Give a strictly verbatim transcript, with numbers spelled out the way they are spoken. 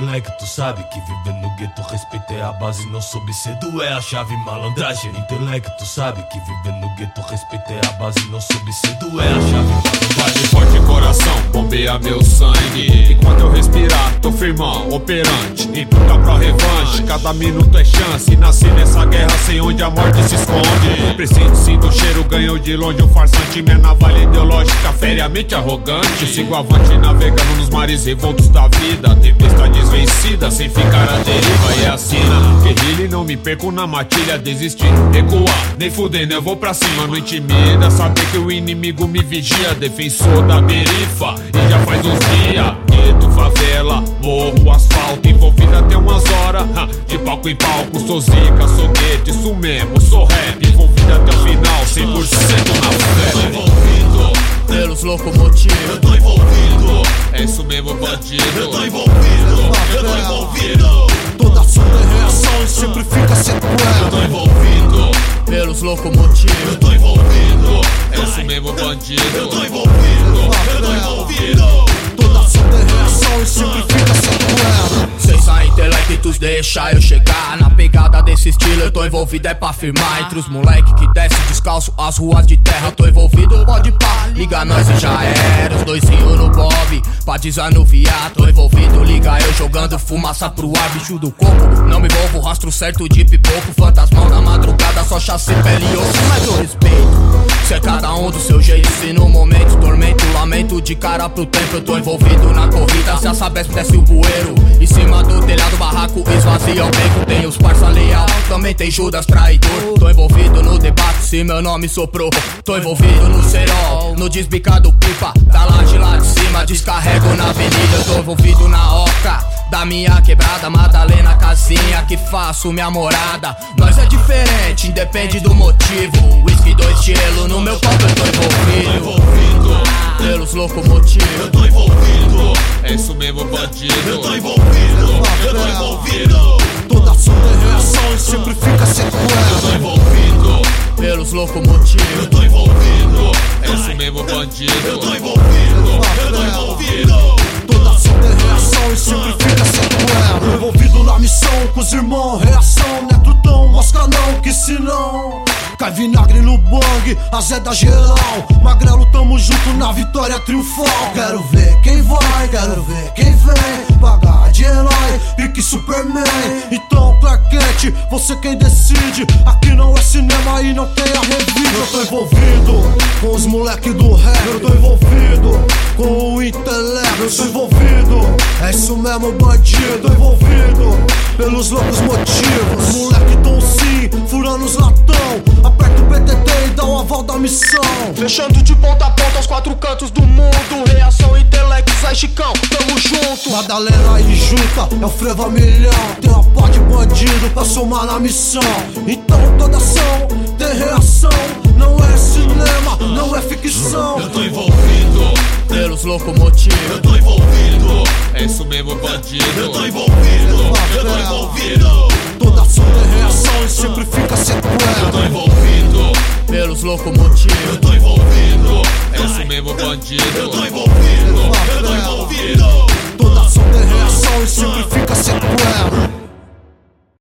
Intelecto sabe que viver no gueto respeito é a base, não soube cedo é a chave malandragem. Intelecto sabe que viver no gueto respeito é a base, não soube cedo é a chave malandragem. Forte coração, bombeia meu sangue, e quando eu respirar, tô firmão, operante. E nunca pra revanche, cada minuto é chance. Nasci nessa guerra sem onde a morte se esconde. Preciso, sinto o cheiro, ganhou de longe o farsante. Minha navalha ideológica fere a mente arrogante. Sigo avante, navegando nos mares revoltos da vida. Tempestades vencidas, sem ficar à deriva. E é assim na guerrilha e não me perco na matilha. Desistir, recuar, nem fudendo, eu vou pra cima. Não intimida, saber que o inimigo me vigia. Defensor da perifa, e já faz uns dias. Gueto, favela, morro, asfalto. Envolvido até umas horas, de palco em palco. Sou zica, sou gueto, isso mesmo, sou rap. Envolvido até o final, cem por cento na fé. Eu tô envolvido pelos locomotivos. Eu tô envolvido, é isso mesmo, bandido. Eu tô envolvido, eu tô envolvido. Toda ação é reação e sempre fica sequela. Eu tô envolvido pelos locomotivos. Eu tô envolvido, é isso mesmo, bandido. Eu tô envolvido, eu tô envolvido. Toda ação é reação e sempre fica sequela. Sem sair intelectos, deixa eu chegar. Na pegada desse estilo eu tô envolvido, é pra firmar. Entre os moleque que desce descalço as ruas de terra. Eu tô envolvido, pode pá, liga nós e já era. Os doisinhos no bob, pra desanuviar. Tô envolvido, liga eu jogando fumaça pro ar. Bicho do coco, não me envolvo, rastro certo de pipoco. Fantasmão na madrugada, só chassi, pele e osso. Mas eu respeito, se é cada um do seu jeito. Se no momento, tormento, lamento de cara pro tempo. Eu tô envolvido na corrida, se a Sabesp desce o bueiro. Em cima do telhado, barraco esvazia o beco. Tem os parça leal, também tem Judas traidor. Tô envolvido no debate, se meu nome soprou. Tô envolvido no cerol, no desbicado pipa. Da laje lá de cima, descarrego na avenida. Eu tô envolvido na oca da minha quebrada, Madalena, casinha que faço minha morada. Nós é diferente, independe do motivo. Whisky, dois gelo, no meu copo eu tô envolvido. Eu tô envolvido pelos locomotivos. Eu tô envolvido, é isso mesmo, bandido. Eu tô envolvido, eu tô envolvido. Toda ação é reação e sempre fica sequela. Eu tô envolvido pelos locomotivos. Eu tô envolvido, é isso mesmo, bandido. Eu tô envolvido, eu tô envolvido. Toda ação é reação e sempre fica sequela. Envolvido na missão com os irmãos, reação, não é trutão, mosca não, que senão cai vinagre no bang, azeda geral. Magrelo, tamo junto na vitória triunfal. Quero ver quem vai, quero ver quem vem. Pagar de herói, pique Superman. Então, Clark Kent, você quem decide. Aqui não é cinema e não tem a revista. Eu tô envolvido com os moleque do rap. Eu tô envolvido com o intelecto. Eu tô envolvido, é isso mesmo, bandido. Eu tô envolvido pelos loucos motivos. Os moleque tão sim, furando os latão. Aperta o B T T e dá o aval da missão. Fechando de ponta a ponta aos quatro cantos do mundo. Reação, intelecto, Zé Chicão, tamo junto. Madalena e junta, é o Freva milhão. Tem uma pó de bandido pra somar na missão. Então toda ação tem reação. Não é cinema, não é ficção. Eu tô envolvido pelos locomotivos. Eu tô envolvido, é isso mesmo, bandido. Eu tô envolvido, eu tô envolvido. Toda ação é reação e sempre fica sequela. Eu tô envolvido pelos locomotivos. Eu tô envolvido, é isso mesmo, bandido. Eu tô envolvido, eu tô envolvido. Toda ação é reação e sempre fica sequela.